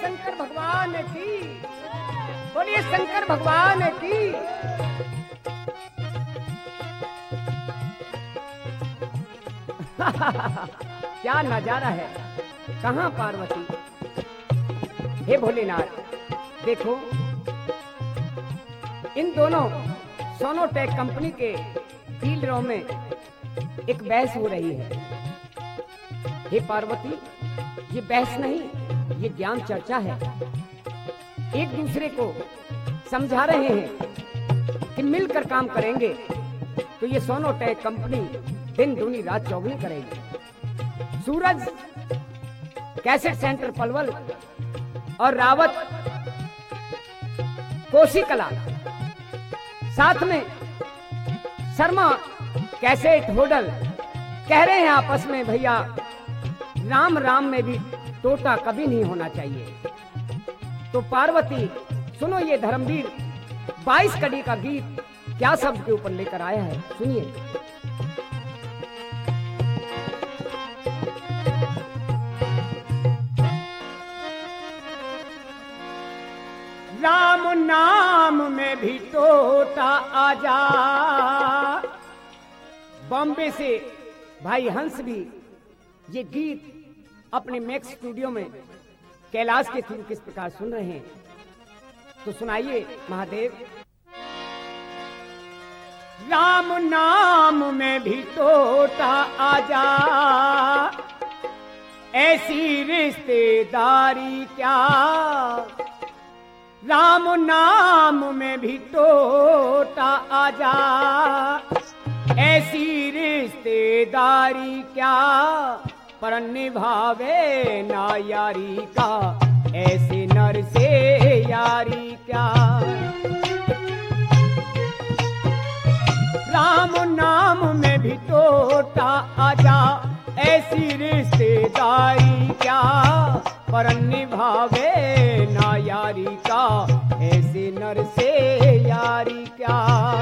शंकर भगवान की, बोलिए शंकर भगवान की। क्या नजारा है, कहाँ पार्वती। हे भोलेनाथ, देखो इन दोनों सोनोटेक कंपनी के डीलरों में एक बहस हो रही है। हे पार्वती, ये बहस नहीं, ये ज्ञान चर्चा है। एक दूसरे को समझा रहे हैं कि मिलकर काम करेंगे तो ये सोनोटेक कंपनी दिन दूनी रात चौगुनी करेगी। सूरज कैसेट सेंटर पलवल और रावत कोशिकला, साथ में शर्मा कैसेट होटल कह रहे हैं आपस में, भैया राम राम में भी टोटा कभी नहीं होना चाहिए। तो पार्वती सुनो, ये धर्मवीर 22 कड़ी का गीत क्या शब्द के ऊपर लेकर आया है, सुनिए। राम नाम में भी टोटा आजा। बॉम्बे से भाई हंस भी ये गीत अपने मैक्स स्टूडियो में कैलाश के थ्रू किस प्रकार सुन रहे हैं, तो सुनाइए महादेव। राम नाम में भी टोटा आजा, ऐसी रिश्तेदारी क्या। राम नाम में भी टोटा आजा, ऐसी रिश्तेदारी क्या। पर निभावे ना यारी का, ऐसे नर से यारी क्या। राम नाम में भी टोटा आजा, ऐसी रिश्तेदारी क्या। पर निभावे ना यारी का, ऐसे नर से यारी क्या।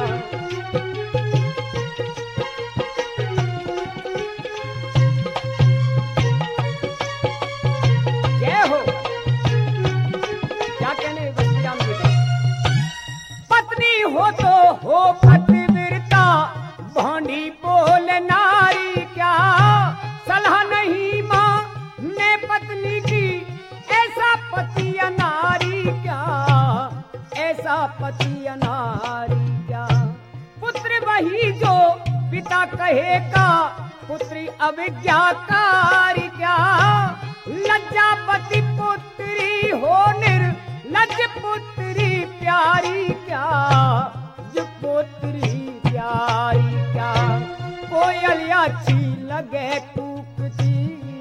जय हो, क्या कहने बस्तीराम जी का। पत्नी हो तो हो पतिव्रता, भौंडी बोल नारी क्या। सलाह नहीं माँ ने पत्नी की, ऐसा पति अनारी क्या। ऐसा पति अनारी क्या। पुत्र वही जो पिता कहेगा, पुत्री अविद्याकारी क्या। लज्जापति पुत्री हो निर्लज, पुत्री प्यारी क्या। जो पुत्री प्यारी क्या। कोयल अच्छी लगे कूकती,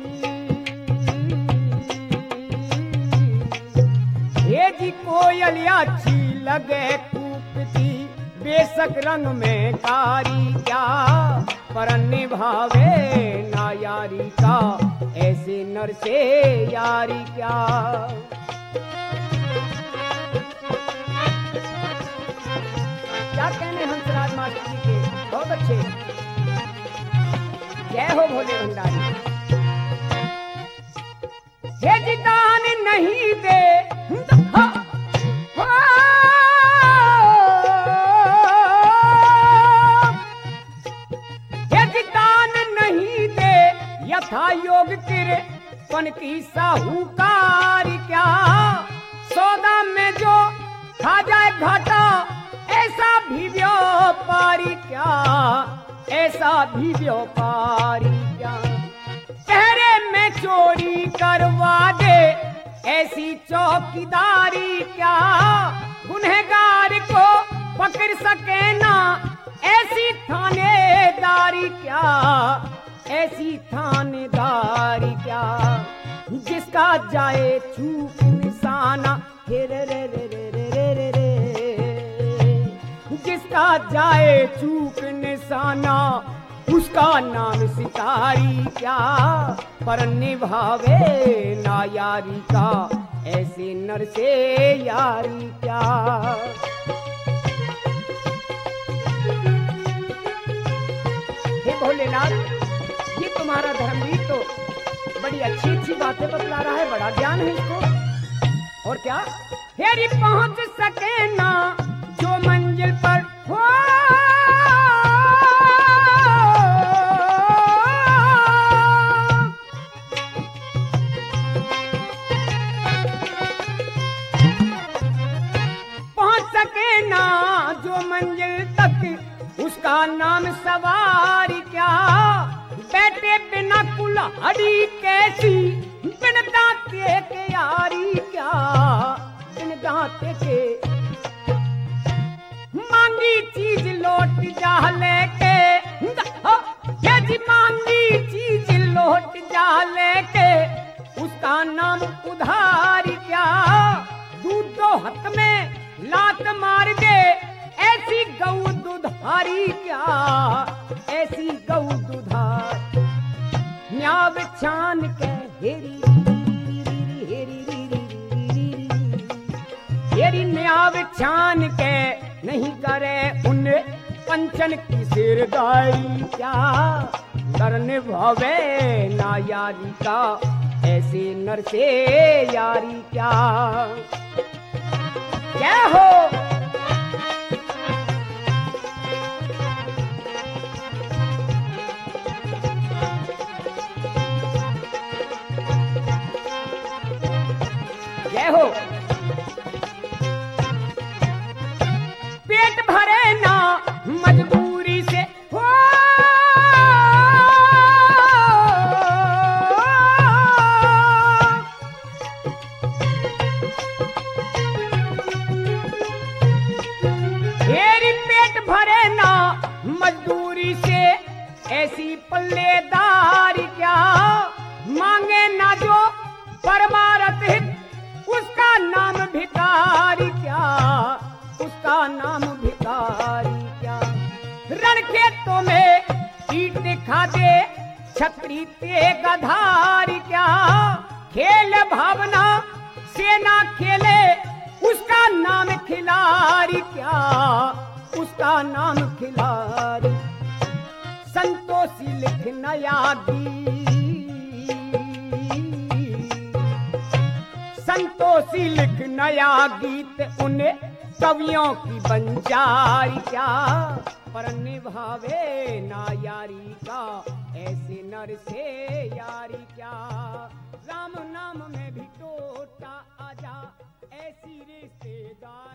हे जी कोयल अच्छी लगे कूकती। बेशक रंग में कारी क्या, पर निभावे ना यारी का। ऐसे नर से यारी क्या। क्या कहने हंसराज मास्टर जी के, बहुत अच्छे। जय हो भोले भंडारी। हे जी दान नहीं दे, यथा योग किरपन की साहूकारी क्या। सौदा में जो खा जाए घाटा, ऐसा भी व्यापारी क्या। ऐसा भी व्यापारी क्या। पहरे में चोरी करवा दे, ऐसी चौकीदारी क्या। गुनहगार को पकड़ सके ना, ऐसी थानेदारी क्या। ऐसी थानेदारी क्या। जिसका जाए चूक निशाना, हे रे रे रे रे रे रे रे। जिसका जाए चूक निशाना, उसका नाम सितारी क्या। पर निभावे ना यारी का, ऐसे नर से यारी क्या। हे भोलेनाथ, ये तुम्हारा धर्मवीर तो बड़ी अच्छी अच्छी बातें बतला रहा है, बड़ा ज्ञान है इसको। और क्या हेरी पहुंच सके ना जो मंजिल पर हो, पहुंच सके ना जो मंजिल तक उसका नाम सवारी क्या, बैठे बिना कुल्हाड़ी कैसी बिन दांते के यारी क्या, बिन दांते के मांगी चीज लौट जा लेके, ये जी मांगी चीज लौट जा लेके उसका नाम उधारी क्या, दूध दो हाथ में लात मार दे ऐसी गऊ दुधारी क्या, ऐसी गऊ दुधारी न्याव छान के हेरी हेरी न्याव छान के नहीं करे उन पंचन की सिरदारी क्या, करने भावे ना यारी का ऐसे नर से यारी क्या, क्या हो हो पेट भरे ना मजबूरी से हो, हेरी पेट भरे ना मजदूरी से ऐसी पल्लेदारी क्या, मांगे ना जो परमारथ हित उसका नाम भिखारी क्या, उसका नाम भिखारी क्या, रण खेतों में ईट दिखा दे छतरी ते गधारी क्या, खेल भावना सेना खेले उसका नाम खिलाड़ी क्या, उसका नाम खिलाड़ी, संतोषी लिख नया गीत, संतोषी लिख नया गीत उन कवियों की बंजारी क्या, पर निभावे ना यारी का ऐसे नर से यारी क्या, राम नाम में भी टोटा आजा ऐसी रिश्तेदार